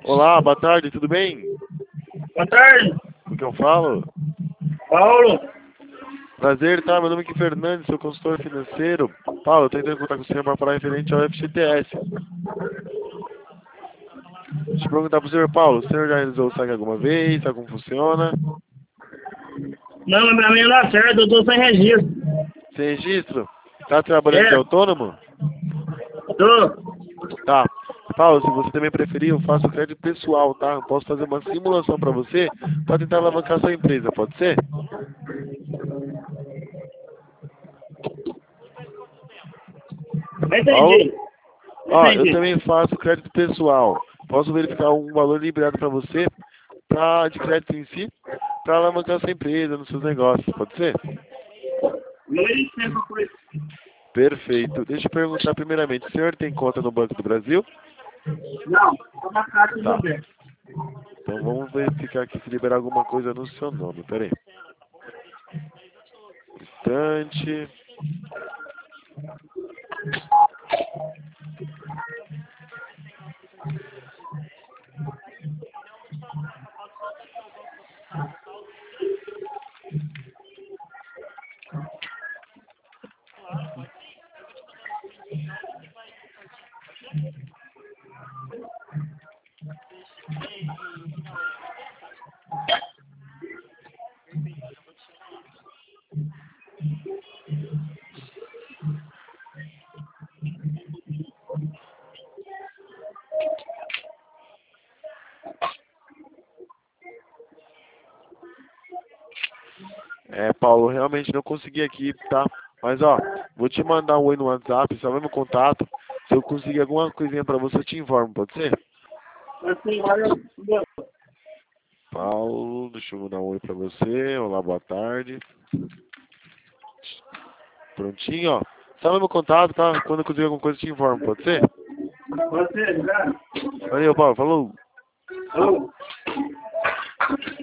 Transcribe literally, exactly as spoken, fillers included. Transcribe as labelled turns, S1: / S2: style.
S1: Olá, boa tarde, tudo bem?
S2: Boa tarde,
S1: O que eu falo?
S2: Paulo.
S1: Prazer, tá? Meu nome aqui é Fernandes, sou consultor financeiro. Paulo, eu tô entrando em contato com você para falar referente ao F G T S. Deixa eu perguntar pro senhor Paulo, o senhor já realizou o saque alguma vez? Sabe como funciona?
S2: Não, mas pra mim não dá certo, eu tô sem registro.
S1: Sem registro? Tá trabalhando de
S2: É,
S1: autônomo?
S2: tô.
S1: Tá. Paulo, se você também preferir, eu faço crédito pessoal, tá? Eu posso fazer uma simulação para você para tentar alavancar sua empresa, pode ser?
S2: Não
S1: Paulo?
S2: entendi. Não
S1: Ó, eu
S2: entendi.
S1: também faço crédito pessoal. Posso verificar um valor liberado para você, pra, de crédito em si, para alavancar sua empresa, nos seus negócios, pode ser?
S2: Não é licença por isso.
S1: Perfeito. Deixa eu perguntar primeiramente, o senhor tem conta no Banco do Brasil?
S2: Não, tô na caixa de
S1: Tá.
S2: governo.
S1: Então vamos verificar aqui se liberar alguma coisa no seu nome. Pera aí. Instante. É, Paulo, realmente não consegui aqui, tá? Mas ó, vou te mandar um oi no WhatsApp, salve meu contato. Se eu conseguir alguma coisinha pra você, eu te informo, pode ser?
S2: Assim, valeu.
S1: Paulo, deixa eu mandar um oi pra você. Olá, boa tarde. Prontinho, ó. Salve meu contato, tá? Quando eu conseguir alguma coisa, eu te informo, pode ser?
S2: Você, cara.
S1: Valeu, Paulo, falou.
S2: Alô.